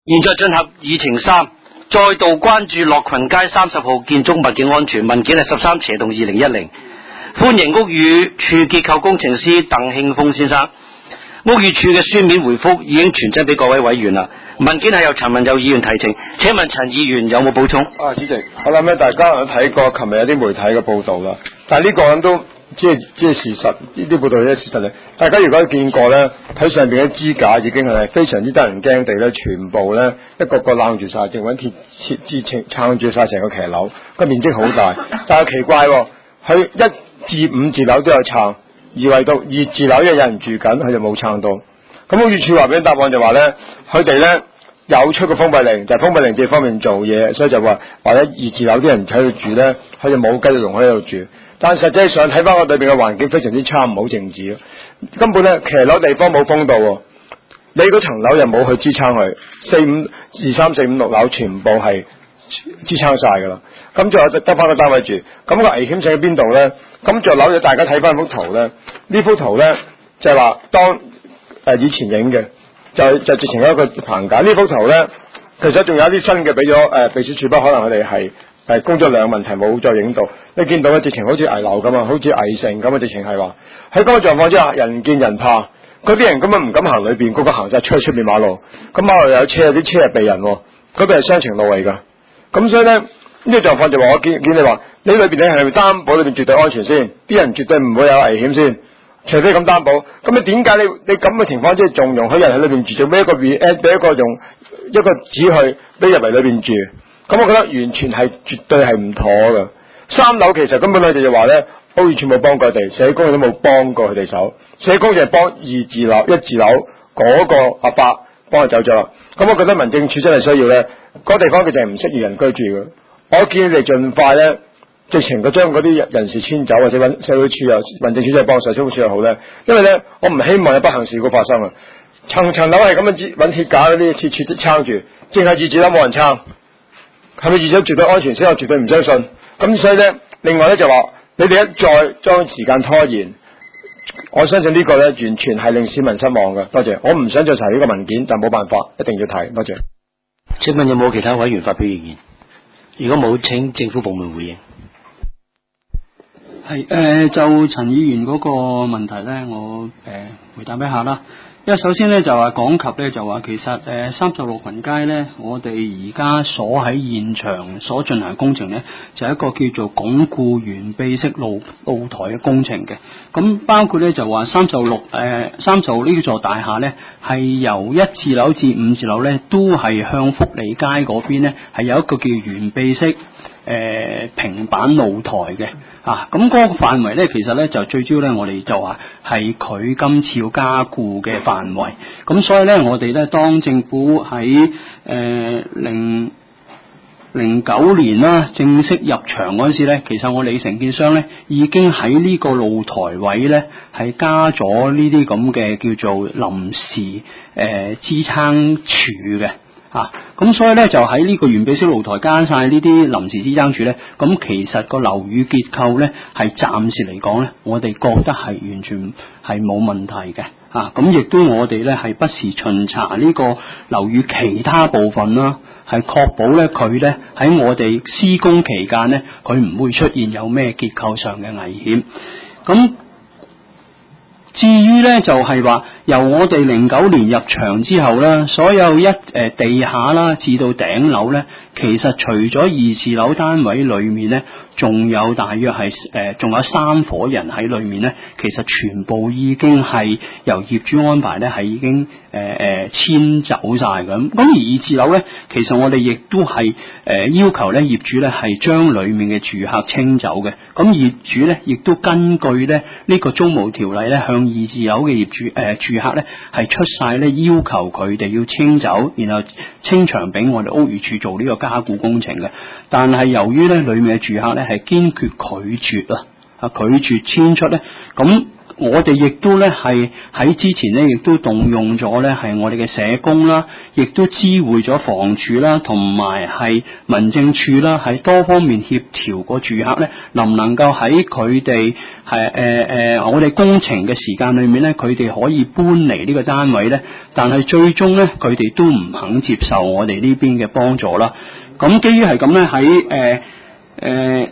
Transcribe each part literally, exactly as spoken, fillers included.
現在進入議程三，再度關注樂群街三十號建築物嘅安全文件係十三斜洞二零一零，歡迎屋宇署結構工程師鄧慶峰先生。屋宇署嘅書面回覆已經傳真俾各位委員啦。文件係由陳文佑議員提呈，請問陳議員有冇補充？ 啊，主席，我諗咧大家都睇過琴日有啲媒體嘅報道啦，但係呢個咁都即係即係事實，呢啲報道係事實嚟。大家如果見過咧，睇上邊嘅支架已經係非常之得人驚地咧，全部咧一個個攬住晒，淨揾鐵鐵支撐撐住晒成個騎樓，個面積好大。但係奇怪喎，佢一至五字樓都有撐，而唯獨二字樓因為有人住緊，佢就冇撐到。咁屋宇署話俾答案就話咧，佢哋咧有出個封閉令，就係、封閉令這方面做嘢，所以就話或者二字樓啲人喺度住咧，佢就冇繼續容許喺度住。但實際上睇翻我裏邊嘅環境非常之差，唔好靜止，根本咧騎樓地方冇封到，你嗰層樓又冇去支撐佢，四五二三四五六樓全部係支撐晒噶啦。咁仲有得翻個單位住，咁、那個危險性喺邊度咧？咁着樓嘅大家睇翻幅圖咧，呢幅圖咧就係、是、話當誒、呃、以前影嘅，就就直情一個棚架。呢幅圖咧其實仲有一啲新嘅俾咗誒秘書處，不可能佢哋係。係工作量問題冇再影到，你見到咧直情好似危樓咁啊，好似危城咁啊，直情係話喺咁嘅狀況之下，人見人怕，嗰啲人根本唔敢行裏邊，個個行晒出去出面馬路，咁馬路有車，啲車係避人，嗰度係雙程路嚟噶，咁所以咧呢、呢個狀況就話我見見你話，你裏邊你係咪擔保裏邊絕對安全先？啲人絕對唔會有危險先，除非咁擔保。咁你點解你你咁嘅情況即係仲容許人喺裏邊住，做咩一個 re 俾一個用一個紙去俾入嚟裏邊住？咁我覺得完全係絕對係唔妥嘅。三樓其實根本佢哋就話咧，屋宇署冇幫過佢哋，社工亦都冇幫過佢哋手，社工就係幫二字樓一字樓嗰個阿伯幫佢走咗啦。咁我覺得民政處真係需要咧，嗰、那個、地方佢就係唔適宜人居住嘅。我建議你哋盡快咧，直情佢將嗰啲人士遷走，或者揾社會處又民政處就幫社會處又好咧。因為咧，我唔希望有不幸事故發生啊。層層樓係咁樣揾鐵架嗰啲鐵柱撐住，淨係二字樓冇人撐。係咪二手絕對安全先？我絕對唔相信。咁所以咧，另外咧就話，你哋一再將時間拖延，我相信呢個咧完全係令市民失望嘅。多謝，我唔想再查呢個文件，但冇辦法，一定要睇。多謝。 請問有冇其他委員發表意見？如果冇，請政府部門回應。 係誒、呃，就陳議員嗰個問題咧，我誒、呃、回答一下啦。因為首先咧就話講及咧就話其實誒三十六群街咧，我哋而家所喺現場所進行工程咧，就係、是、一個叫做鞏固完備式露露台嘅工程嘅。咁包括咧就話三十六誒三十六呢座大廈咧，係由一字樓至五字樓咧，都係向福利街嗰邊咧係有一個叫完備式誒、呃、平板露台嘅。啊，咁嗰個範圍咧，其實咧就最主要咧，我哋就話係佢今次要加固嘅範圍。咁所以咧，我哋咧當政府喺誒零零九年啦正式入場嗰陣時咧，其實我哋承建商咧已經喺呢個露台位咧係加咗呢啲咁嘅叫做臨時誒、呃、支撐柱嘅。啊，咁所以咧就喺呢個完備式露台加晒呢啲臨時支撐柱咧，咁其實個樓宇結構咧係暫時嚟講咧，我哋覺得係完全係冇問題嘅。啊，咁亦都我哋咧係不時巡查呢個樓宇其他部分啦，係確保咧佢咧喺我哋施工期間咧，佢唔會出現有咩結構上嘅危險。咁至於咧就係、是、話由我哋零九年入場之後咧，所有一誒、呃、地下啦至到頂樓咧，其實除咗二字樓單位裏面咧，仲有大約係誒仲有三伙人喺裏面咧，其實全部已經係由業主安排咧係已經誒誒遷走晒咁。咁而二字樓咧，其實我哋亦都係誒、呃、要求咧業主咧係將裏面嘅住客清走嘅。咁業主咧亦都根據咧呢、這個租務條例咧向二字樓嘅業主誒、呃、住客咧係出晒咧要求佢哋要清走，然後清場俾我哋屋宇署做呢個加固工程嘅。但係由於咧裏面嘅住客咧係堅決拒絕啊，啊拒絕遷出咧，咁我哋亦都咧係喺之前咧，亦都動用咗咧係我哋嘅社工啦，亦都知會咗房署啦，同埋係民政處啦，係多方面協調個住客咧，能唔能夠喺佢哋係誒誒我哋工程嘅時間裏面咧，佢哋可以搬離呢個單位咧，但係最終咧，佢哋都唔肯接受我哋呢邊嘅幫助啦。咁基於係咁咧，喺誒誒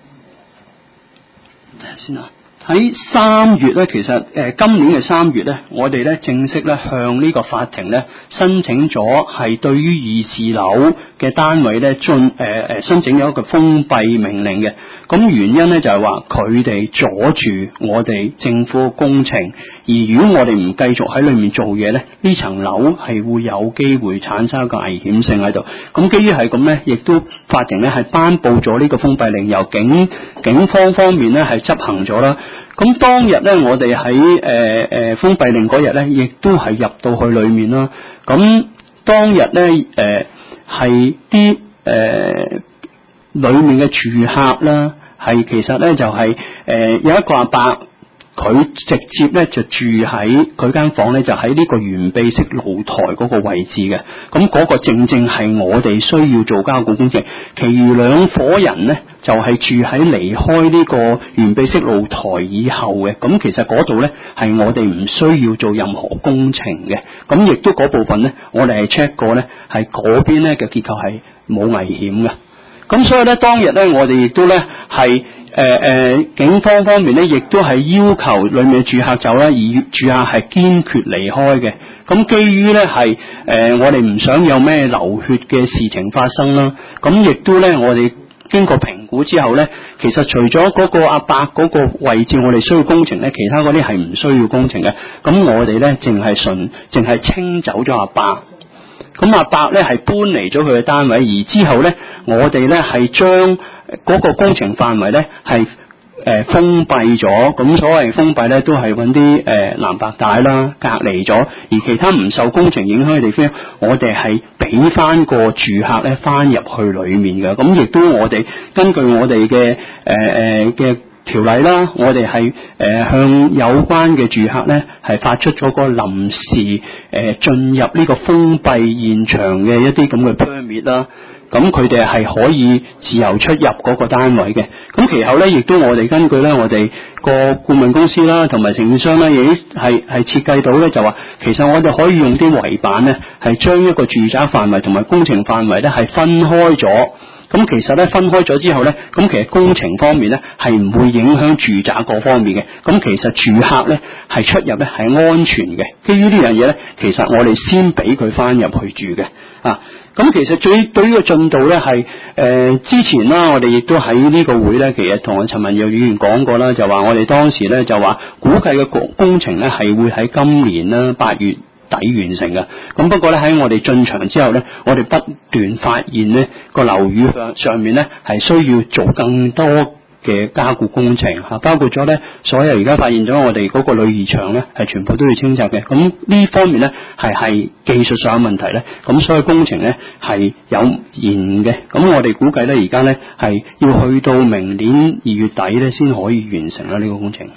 睇下先啊。喺三月咧，其實誒、呃、今年嘅三月咧，我哋咧正式咧向呢個法庭咧申請咗係對於二字樓嘅單位咧進誒誒申請咗一個封閉命令嘅。咁原因咧就係話佢哋阻住我哋政府嘅工程，而如果我哋唔繼續喺裏面做嘢咧，呢層樓係會有機會產生一個危險性喺度。咁基於係咁咧，亦都法庭咧係頒布咗呢個封閉令，由警警方方面咧係執行咗啦。咁當日咧，我哋喺誒誒封閉令嗰日咧，亦都係入到去裏面啦。咁當日咧，誒係啲誒裏面嘅住客啦，係其實咧就係、是、誒、呃、有一個阿伯。佢直接咧就住喺佢間房咧，就喺呢個懸臂式露台嗰個位置嘅。咁嗰個正正係我哋需要做加固工程。其餘兩伙人咧就係、是、住喺離開呢個懸臂式露台以後嘅。咁其實嗰度咧係我哋唔需要做任何工程嘅。咁亦都嗰部分咧，我哋係 check 過咧，係嗰邊咧嘅結構係冇危險嘅。咁所以咧，當日咧，我哋亦都咧係。誒誒、呃，警方方面咧，亦都係要求裏面嘅住客走啦，而住客係堅決離開嘅。咁基於咧係誒，我哋唔想有咩流血嘅事情發生啦。咁亦都咧，我哋經過評估之後咧，其實除咗嗰個阿伯嗰個位置我哋需要工程咧，其他嗰啲係唔需要工程嘅。咁我哋咧淨係純淨係清走咗阿伯。咁阿伯咧係搬離咗佢嘅單位，而之後咧，我哋咧係將嗰個工程範圍咧係誒封閉咗。咁所謂封閉咧，都係揾啲誒藍白帶啦隔離咗，而其他唔受工程影響嘅地方，我哋係俾翻個住客咧翻入去裏面嘅。咁亦都我哋根據我哋嘅誒誒嘅條例啦，我哋係誒向有關嘅住客咧係發出咗個臨時誒、呃、進入呢個封閉現場嘅一啲咁嘅 permit 啦。咁佢哋係可以自由出入嗰個單位嘅。咁其後咧，亦都我哋根據咧我哋個顧問公司啦，同埋承建商咧，亦係係設計到咧，就話其實我哋可以用啲圍板咧，係將一個住宅範圍同埋工程範圍咧係分開咗。咁其實咧分開咗之後咧，咁其實工程方面咧係唔會影響住宅嗰方面嘅。咁其實住客咧係出入咧係安全嘅。基於呢樣嘢咧，其實我哋先俾佢翻入去住嘅啊。咁其實最對於個進度咧係誒之前啦，我哋亦都喺呢個會咧，其實同阿陳文耀議員講過啦，就話我哋當時咧就話估計嘅工工程咧係會喺今年啦八月底完成嘅。咁不過咧喺我哋進場之後咧，我哋不斷發現咧個樓宇上上面咧係需要做更多嘅加固工程嚇，包括咗咧所有而家發現咗我哋嗰個女兒牆咧係全部都要清拆嘅。咁呢方面咧係係技術上嘅問題咧，咁所以工程咧係有延嘅。咁我哋估計咧而家咧係要去到明年二月底咧先可以完成啦呢個工程。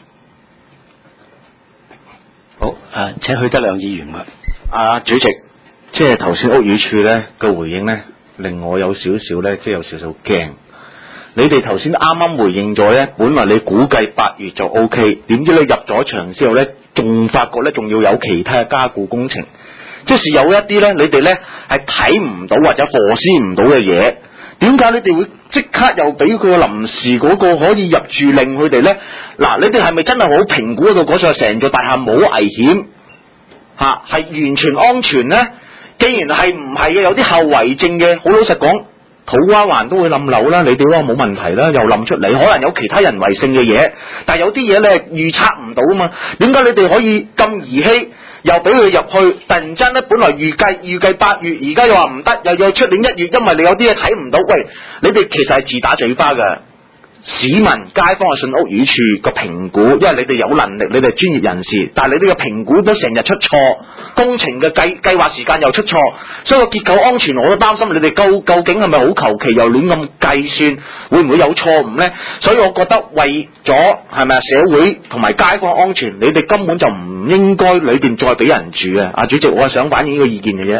好，誒請許德亮議員啊， 啊主席，即係頭先屋宇署咧嘅回應咧，令我有少少咧，即係有少少驚。你哋頭先啱啱回應咗咧，本來你估計八月就 O K， 點知你入咗場之後咧，仲發覺咧仲要有其他嘅加固工程，即係有一啲咧，你哋咧係睇唔到或者 foresee 唔到嘅嘢。點解你哋會即刻又俾佢個臨時嗰個可以入住令佢哋咧？嗱，你哋係咪真係好評估到嗰座成座大廈冇危險嚇，係、啊、完全安全咧？既然係唔係嘅，有啲後遺症嘅，好老實講。土瓜灣都會冧樓啦，你哋話冇問題啦，又冧出嚟，可能有其他人為性嘅嘢，但係有啲嘢咧預測唔到啊嘛。點解你哋可以咁兒戲，又俾佢入去？突然間咧，本來預計預計八月，而家又話唔得，又要出年一月，因為你有啲嘢睇唔到。喂，你哋其實係自打嘴巴㗎。 市民街坊去信屋宇署個評估，因為你哋有能力，你哋係專業人士，但係你哋嘅評估都成日出錯，工程嘅計計劃時間又出錯，所以個結構安全我都擔心你哋究究竟係咪好求其又亂咁計算，會唔會有錯誤呢？所以我覺得為咗係咪啊社會同埋街坊安全，你哋根本就唔應該裏邊再俾人住啊！阿主席，我係想反映呢個意見嘅啫。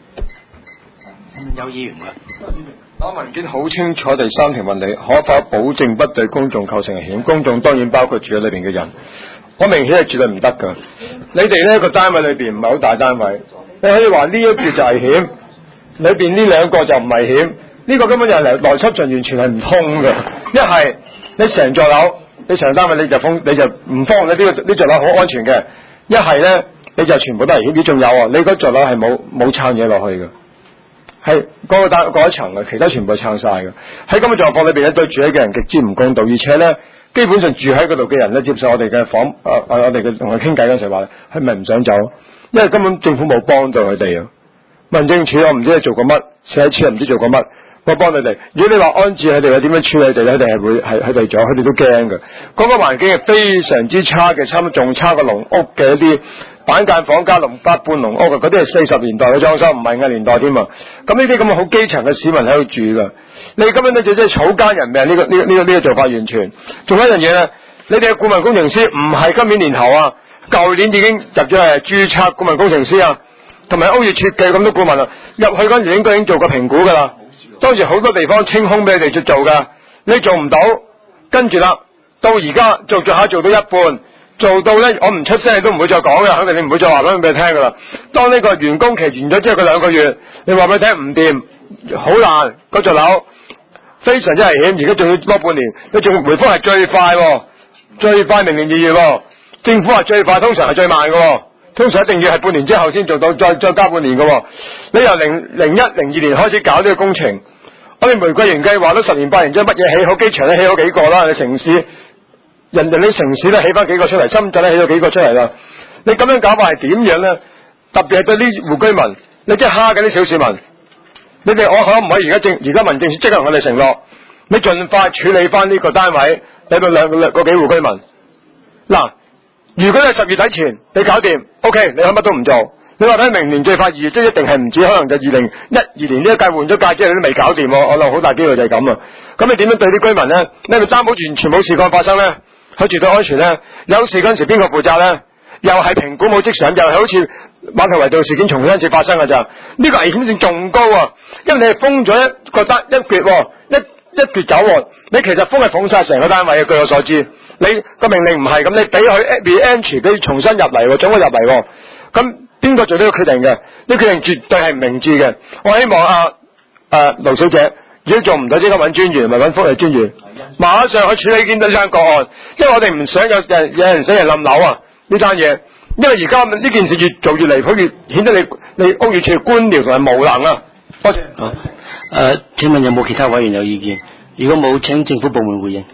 有議員㗎。 打文件好清楚，第三條問你可否保證不對公眾構成危險？公眾當然包括住喺裏邊嘅人。我明顯係絕對唔得㗎。你哋呢個單位裏邊唔係好大單位，你可以話呢一橛就危險，裏邊呢兩個就唔危險。呢、這個根本就係邏邏輯上完全係唔通㗎。一係你成座樓，你成單位你就封，你就唔封，你呢、這個呢座樓好安全嘅。一係咧你就全部都係危險。你仲有啊？你嗰座樓係冇冇撐嘢落去㗎。係嗰個單嗰一層嘅，其他全部係撐晒嘅。喺咁嘅狀況裏邊咧，對住喺嘅人極之唔公道，而且咧，基本上住喺嗰度嘅人咧，接受我哋嘅訪，誒、呃、誒，我哋嘅同佢傾偈嗰陣時話，佢咪唔想走，因為根本政府冇幫到佢哋啊。民政處我唔知佢做過乜，社署又唔知做過乜，我幫佢哋。如果你話安置佢哋，點樣處理佢哋咧？佢哋係會係佢哋咗，佢哋都驚嘅。嗰、那個環境係非常之差嘅，差唔多仲差過籠屋嘅一啲。板間房加籠八半籠屋嘅，嗰啲係四十年代嘅裝修，唔係嘅年代添啊！咁呢啲咁嘅好基層嘅市民喺度住噶，你根本咧就真係草菅人命呢、呢個呢、呢個呢、呢個呢個做法完全。仲有一樣嘢咧，你哋嘅顧問工程師唔係今年年頭啊，舊年已經入咗係註冊顧問工程師啊，同埋屋宇設計咁多顧問啊，入去嗰陣時應該已經做過評估噶啦。當時好多地方清空俾你哋去做噶，你做唔到，跟住啦，到而家做做下做到一半。做到咧，我唔出聲，你都唔會再講嘅，肯定你唔會再話俾佢聽噶啦。當呢個員工期完咗之後，佢兩個月，你話俾佢聽唔掂，好難，嗰座樓非常之危險，而家仲要多半年，你仲回覆係最快，最快明年二月，政府話最快，通常係最慢嘅，通常一定要係半年之後先做到，再再加半年嘅。你由零零一零二年開始搞呢個工程，我哋玫瑰園計劃都十年八年，將乜嘢起好，機場都起好幾個啦，你城市。人哋啲城市咧起翻幾個出嚟，深圳咧起咗幾個出嚟啦。你咁樣搞法係點樣咧？特別係對呢戶居民，你即係蝦緊啲小市民。你哋我可唔可以而家政而家民政處即刻同我哋承諾，你盡快處理翻呢個單位，俾到兩兩個幾戶居民。嗱，如果你係十月底前你搞掂 ，OK， 你可乜都唔做。你話睇明年最快二月，即係一定係唔止，可能就二零一二年呢一屆換咗屆之後，你都未搞掂。我諗好大機會就係咁啊。咁你點樣對啲居民咧？你咪擔保完全冇事況發生咧？佢絕對安全咧，有事嗰陣時邊個負責咧？又係評估冇跡象，又係好似馬頭圍道事件重新一次發生㗎咋？呢、這個危險性仲高啊！因為你係封咗一個單一橛、哦，一一橛走、哦，你其實封係封晒成個單位嘅。據我所知，你個命令唔係咁，你俾佢 re-entry 俾重新入嚟，總會入嚟。咁邊個做呢個決定嘅？呢、這個決定絕對係唔明智嘅。我希望啊誒盧小姐。如果做唔到，即刻揾專員，咪揾福利專員，馬上去處理見到呢單個案，因為我哋唔想有人有人死人冧樓啊！呢單嘢，因為而家呢件事越做越離譜，越顯得你你屋宇署官僚同埋無能啊！多謝。 好，誒、呃，請問有冇其他委員有意見？如果冇，請政府部門回應。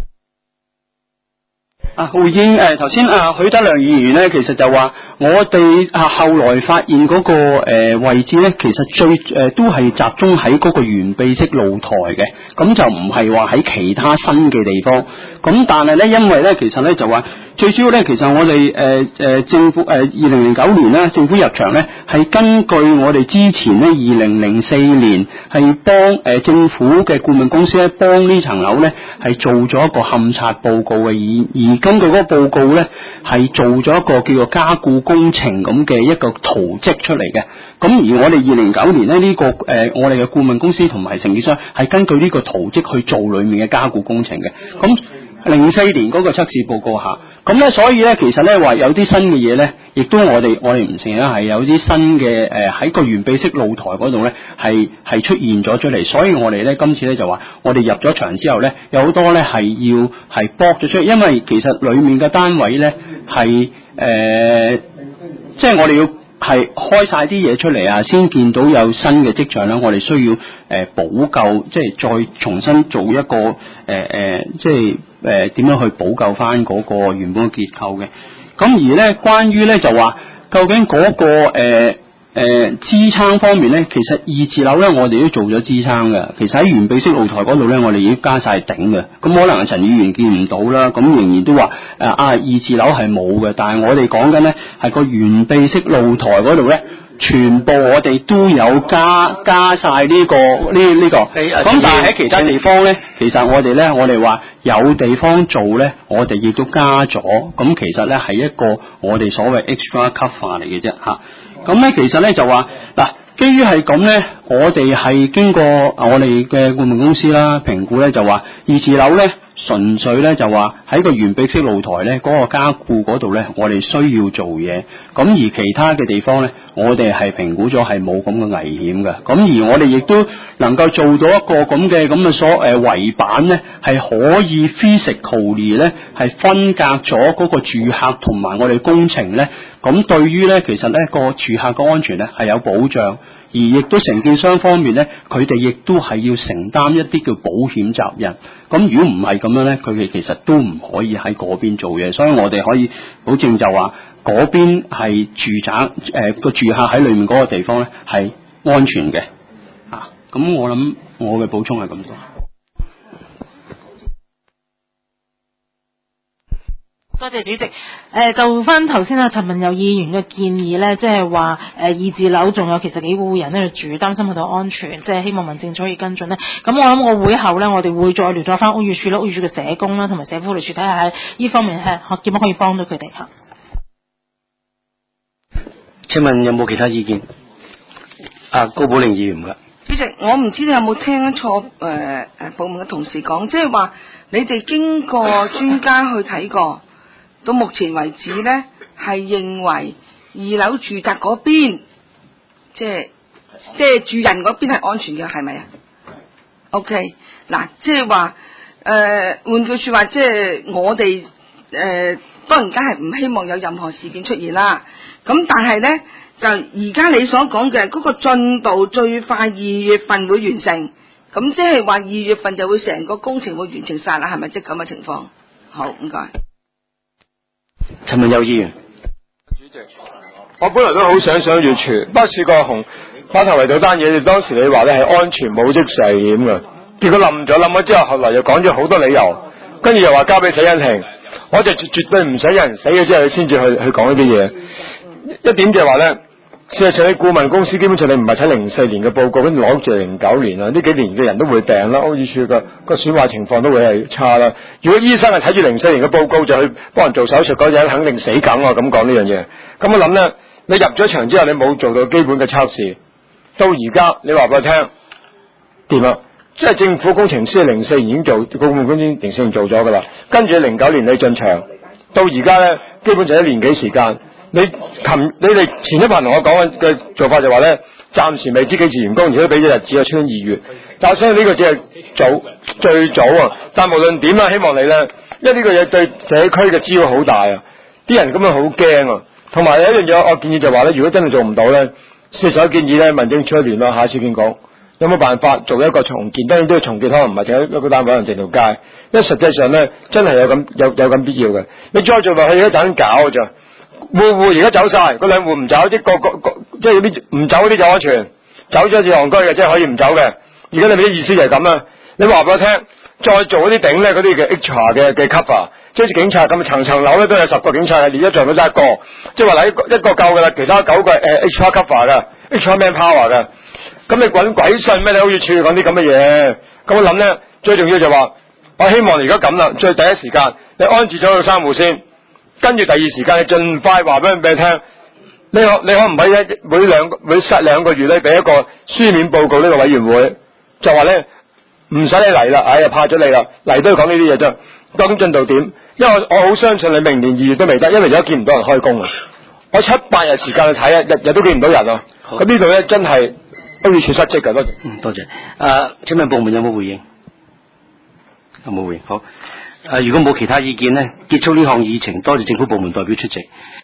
啊，回應誒頭先啊許德亮議員咧，其實就話我哋啊後來發現嗰、那個誒、呃、位置咧，其實最誒、呃、都係集中喺嗰個懸臂式露台嘅，咁就唔係話喺其他新嘅地方。咁但係咧，因為咧，其實咧就話最主要咧，其實我哋誒誒政府誒二零零九年咧，政府入場咧係根據我哋之前咧二零零四年係幫誒、呃、政府嘅顧問公司咧幫呢層樓咧係做咗一個勘察報告嘅，而而根據嗰個報告咧係做咗一個叫做加固工程咁嘅一個圖則出嚟嘅。咁而我哋二零零九年咧呢、這個誒、呃、我哋嘅顧問公司同埋承建商係根據呢個圖則去做裏面嘅加固工程嘅。咁零四年嗰個測試報告下，咁咧所以咧其實咧話有啲新嘅嘢咧，亦都我哋我哋唔承認係有啲新嘅誒喺個懸臂式露台嗰度咧係係出現咗出嚟，所以我哋咧今次咧就話我哋入咗場之後咧有好多咧係要係駁咗出嚟，因為其實裡面嘅單位咧係誒即係我哋要係開晒啲嘢出嚟啊，先見到有新嘅跡象啦。我哋需要誒、呃、補救，即係再重新做一個誒誒、呃，即係誒點樣去補救翻嗰個原本嘅結構嘅。咁而咧，關於咧就話究竟嗰、那個誒誒、呃、支撐方面咧，其實二字樓咧，我哋都做咗支撐嘅。其實喺懸臂式露台嗰度咧，我哋已經加晒頂嘅。咁可能陳議員見唔到啦，咁仍然都話誒啊二字樓係冇嘅。但係我哋講緊咧係個懸臂式露台嗰度咧，全部我哋都有加加晒呢、這個呢呢、這個。咁但係喺其他地方咧，其實我哋咧，我哋話有地方做咧，我哋亦都加咗。咁其實咧係一個我哋所謂 extra cover 嚟嘅啫嚇。咁咧，其實咧就話嗱，基於係咁咧，我哋係經過我哋嘅顧問公司啦評估咧，就話二字樓咧純粹咧就話喺個懸臂式露台咧嗰個加固嗰度咧，我哋需要做嘢。咁而其他嘅地方咧，我哋係評估咗係冇咁嘅危險嘅。咁而我哋亦都能夠做到一個咁嘅咁嘅所誒圍板咧，係可以 physically 咧係分隔咗嗰個住客同埋我哋工程咧。咁對於咧，其實咧個住客嘅安全咧係有保障，而亦都承建商方面咧，佢哋亦都係要承擔一啲叫保險責任。咁如果唔係咁樣咧，佢哋其實都唔可以喺嗰邊做嘢。所以我哋可以保證就話嗰邊係住宅誒個、呃、住客喺裏面嗰個地方咧係安全嘅。啊，咁我諗我嘅補充係咁多。 多謝主席。誒、呃，就翻頭先啊，陳文佑議員嘅建議咧，即係話誒二字樓仲有其實幾戶人喺度住，擔心佢哋安全，即係希望民政處可以跟進咧。咁我諗我會後咧，我哋會再聯絡翻屋宇署啦、屋宇署嘅社工啦，同埋社福處睇下喺呢方面係點樣可以幫到佢哋嚇。 請問有冇其他意見？啊，高寶玲議員㗎。 主席，我唔知你有冇聽錯誒誒部門嘅同事講，即係話你哋經過專家去睇過。到目前為止咧，係認為二樓住宅嗰邊，即係即係住人嗰邊係安全嘅，係咪啊 ？OK， 嗱，即係話誒，換句說話，即係我哋誒、呃，當然梗係唔希望有任何事件出現啦。咁但係咧，就而家你所講嘅嗰個進度最快二月份會完成，咁即係話二月份就會成個工程會完成晒啦，係咪即係咁嘅情況？好，唔該。 陳文佑議員， 主席，我本來都好想上月荃，不過試過紅花頭圍道單嘢，當時你話咧係安全冇即時危險嘅，結果冧咗，冧咗之後，後來又講咗好多理由，跟住又話交俾死因庭，我就絕絕對唔使有人死咗之後先至去去講呢啲嘢。一點就係話咧，事實上你顧問公司基本上你唔係睇零四年嘅報告，跟住攞住零九年啊，呢幾年嘅人都會病啦，屋宇署嘅個損壞情況都會係差啦。如果醫生係睇住零四年嘅報告就去幫人做手術嗰陣，肯定死梗啊！咁講呢樣嘢，咁我諗咧，你入咗場之後你冇做到基本嘅測試，到而家你話俾我聽掂啦，即係政府工程師零四年已經做，顧問公司零四年做咗噶啦，跟住零九年你進場，到而家咧基本上一年幾時間。你琴你哋前一排同我講嘅做法就話咧，暫時未知幾時完工，而且都俾咗日子啊，出年二月。但係相信呢個只係早最早啊。但係無論點啦，希望你咧，因為呢個嘢對社區嘅滋擾好大啊，啲人咁樣好驚啊。同埋有一樣嘢，我建議就話咧，如果真係做唔到咧，事實上建議咧，民政處去聯絡下市建局，有冇辦法做一個重建？當然都要重建，可能唔係淨係一個單位，可能整條街。因為實際上咧，真係有咁有有咁必要嘅。你再做落去一陣搞咋？戶戶而家走晒，嗰兩戶唔走，即係個個個即係啲唔走啲就安全，走咗至戇居嘅，即係可以唔走嘅。而家你哋啲意思就係咁啦。你話俾我聽，再做嗰啲頂咧，嗰啲嘅 extra 嘅嘅 cover，即係好似警察咁，層層樓咧都有十個警察，連一場都得一個，即係話嗱一個一個夠噶啦，其他九個誒 extra cover 嘅 extra manpower 嘅。咁你滾鬼信咩？你好似處理講啲咁嘅嘢。咁我諗咧，最重要就話，我希望而家咁啦，最第一時間你安置咗個三戶先。跟住第二時間，你盡快話俾俾你聽。你可你可唔可以一每兩每失兩個月咧，俾一個書面報告呢個委員會，就話咧唔使你嚟啦，哎呀怕咗你啦，嚟都要講呢啲嘢啫。究竟進度點？因為我我好相信你明年二月都未得，因為而家見唔到人開工啊。我七八日時間去睇啊，日日都見唔到人啊。咁呢度咧真係屋宇署失職㗎，多謝。 嗯，多謝。誒，請問部門有冇回應？有冇回應？好。誒、呃，如果冇其他意見呢，結束呢項議程，多謝政府部門代表出席。